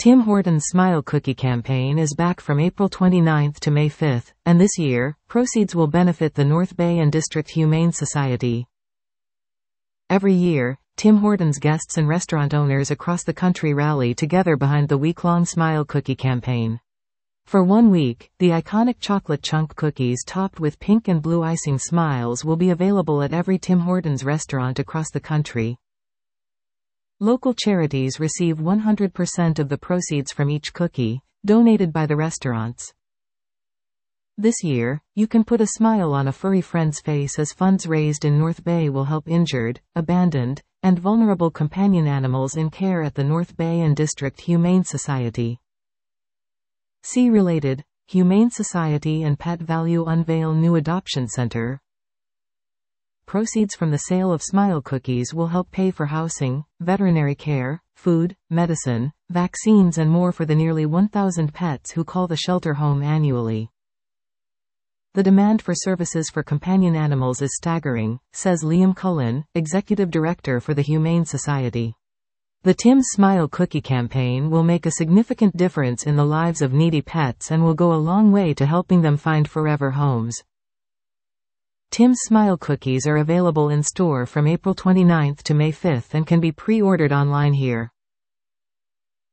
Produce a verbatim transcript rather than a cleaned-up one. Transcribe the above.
Tim Hortons Smile Cookie campaign is back from April twenty-ninth to May fifth, and this year, proceeds will benefit the North Bay and District Humane Society. Every year, Tim Hortons guests and restaurant owners across the country rally together behind the week-long Smile Cookie campaign. For one week, the iconic chocolate chunk cookies topped with pink and blue icing smiles will be available at every Tim Hortons restaurant across the country. Local charities receive one hundred percent of the proceeds from each cookie, donated by the restaurants. This year, you can put a smile on a furry friend's face as funds raised in North Bay will help injured, abandoned, and vulnerable companion animals in care at the North Bay and District Humane Society. See related, Humane Society and Pet Value unveil new adoption center. Proceeds from the sale of Smile Cookies will help pay for housing, veterinary care, food, medicine, vaccines and more for the nearly one thousand pets who call the shelter home annually. The demand for services for companion animals is staggering, says Liam Cullen, Executive Director for the Humane Society. The Tim's Smile Cookie campaign will make a significant difference in the lives of needy pets and will go a long way to helping them find forever homes. Tim's Smile Cookies are available in store from April twenty-ninth to May fifth and can be pre-ordered online here.